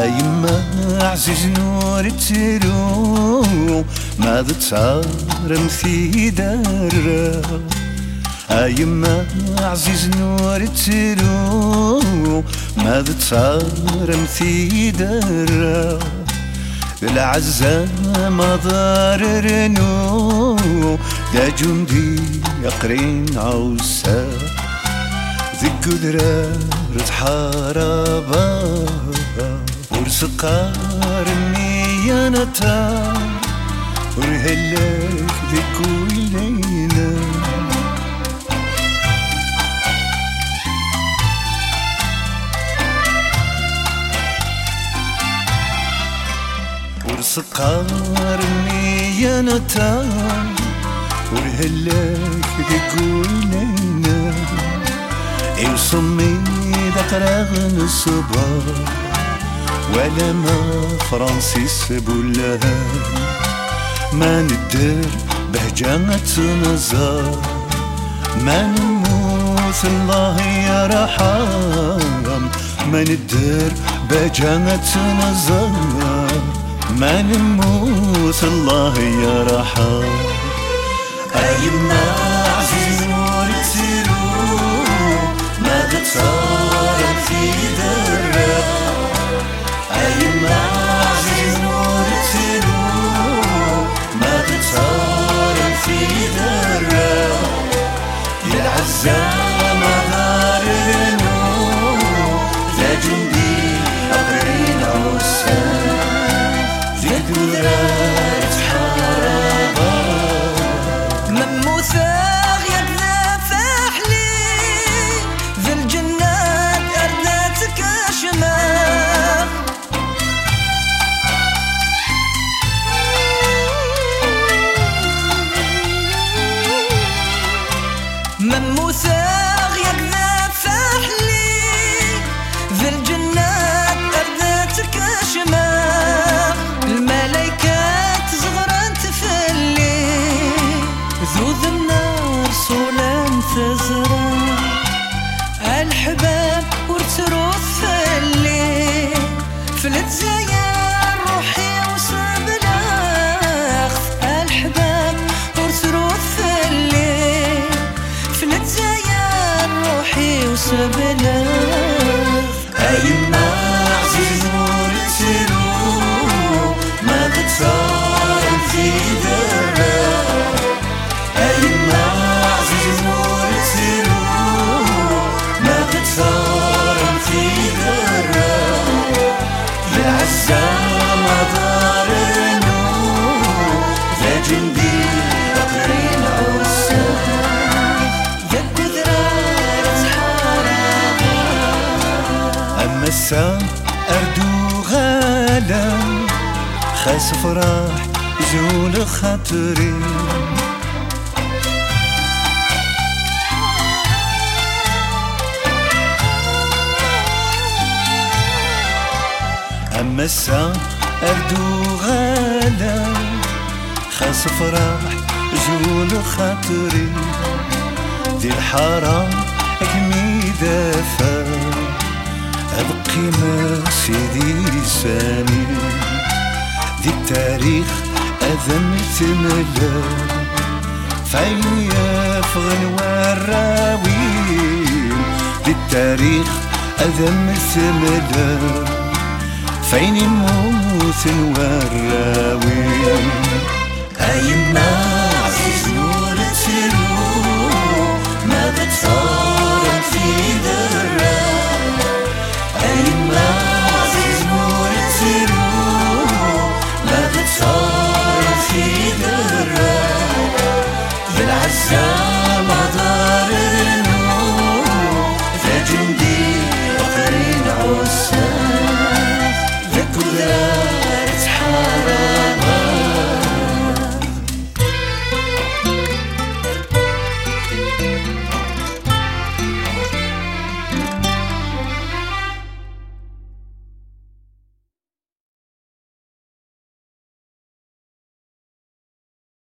يما عزيز نور تيرو ما صار في دار يما عزيز نور تيرو ما صار في دار العزة ما ضررنو دا جندي يقرين عوسا ذي قدرة رتحاربا ورسقار ميانتا ورهلك ذي كلينا ورسقار ميانتا ورهلك ذي كلينا يوصمي ذكرى الصباح ولا ما فرانسيس بولها ما ندر بهجانة نزار ما نموت الله يا رحام ما ندر بهجانة نزار ما نموت الله يا رحام أيما عزيز ورتلو ما صار في درة أيما عزيز ورتلو ما صار في درة العزة ما ضارنو ذا جندي أقرين عوسان ذي قدرات حاربا مموثة مموثاغ يكذا فاحلي ذي الجنات أرداتك شماغ الملايكات زغران تفلي ذوذ النار صولان تزرع الحباب ورتروث فلي فلت زيار روحي وسبلاخ الحباب ورتروث فلي فلت زيار روحي وسبلاخ أيما عزيز ورتلو ما صار في درة أيما عزيز ورتلو ما صار في درة العزة ما ضارنو ذا جندي أقرين عوسان مسا أردو غالا خاس فرح زول خاطري مسا أردو غالا خاس فرح زول خاطري ذي الحرام أكمي دافا أبقي ما سيدي سامي ذي التاريخ أذن تملا فيا فغن والراويل ذي التاريخ أذن تملا فين يموت والراويل أيما عزيز نور تلو ما صار في درة أيما عزيز ورتلو ما صار في درة بالعزة